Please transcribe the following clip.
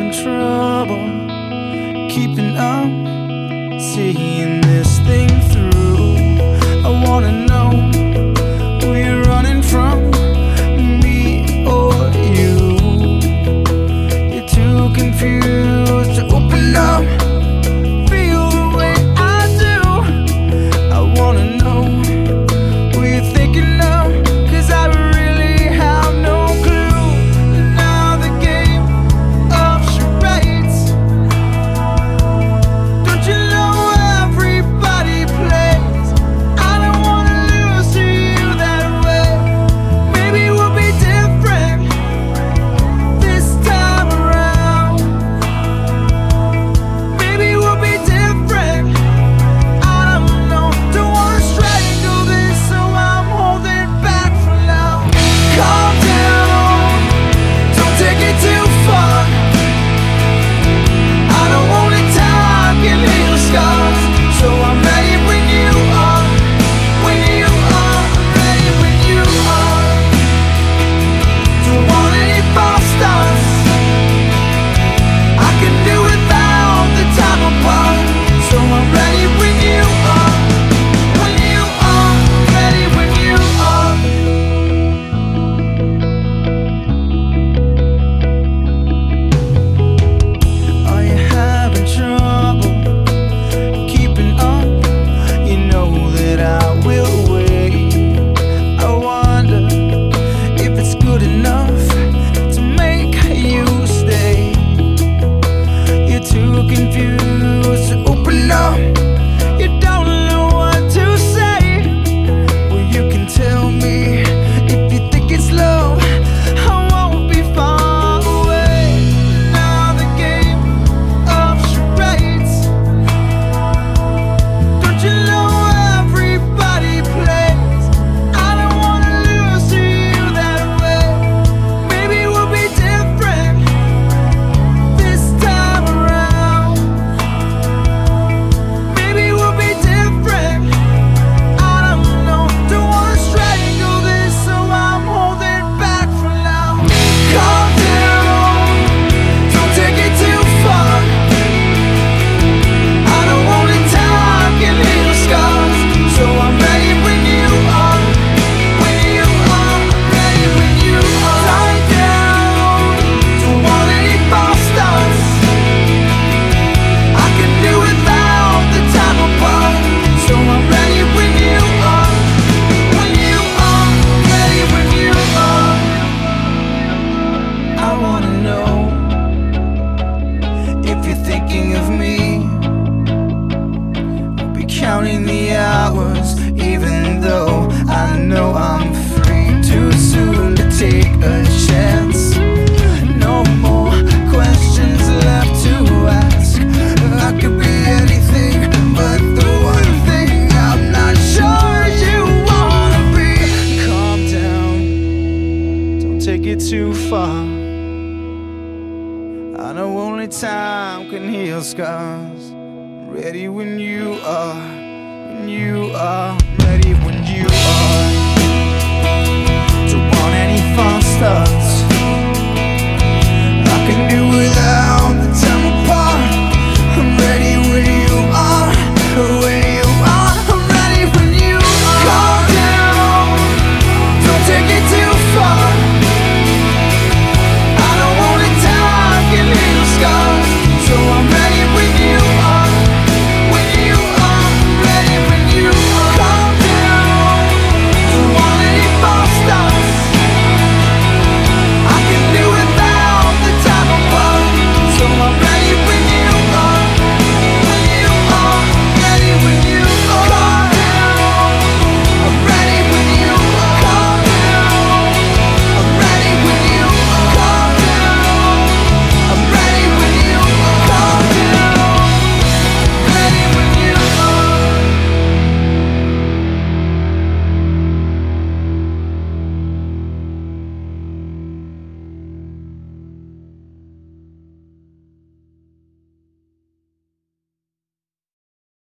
having trouble keeping up, seeing this thing through. I wanna know who you're running from, me or you. You're too confused to open up, feel the way I do. I wanna know who you're thinking of, 'cause I really have no clue. Now the game of charades, don't you know everybody plays? I don't wanna lose to you that way. Maybe we'll be different this time around. Maybe we'll be different, I don't know. Don't wanna strangle this, so I'm holding back for now. Calm down, don't take it too far. I don't want it time can heal scars, so I'm ready when you are. When you are ready, when you are. Don't want any false starts. I can do without the time apart, so I'm ready when you are. When you are ready, when you are. Are you having trouble keeping up? You know that I will wait. I wonder if it's good enough to make you stay. You're too confused to open up. You don't know what to say. Well, you can tell me if you think it's love. I won't be far away. Now the game of charades, don't you know everybody plays? I don't wanna lose to you that way. Maybe we'll be different this time around. Maybe we'll be different, I don't know. Don't wanna strangle this, so I'm holding back for now. Calm down, don't take it too far. I don't want it time can heal scars, so I'm ready when you are. When you are ready, when you are. Lie down, don't want any false starts. I can do without the time apart, so I'm ready when you are. When you are ready, when you are. I wanna know if you're thinking of me. I'll be counting the hours, even though I know I'm free. Too soon to take a chance. No more questions left to ask. I could be anything, but the one thing I'm not sure you wanna be. Calm down, don't take it too far. I know only time can heal scars. Ready when you are, when you are.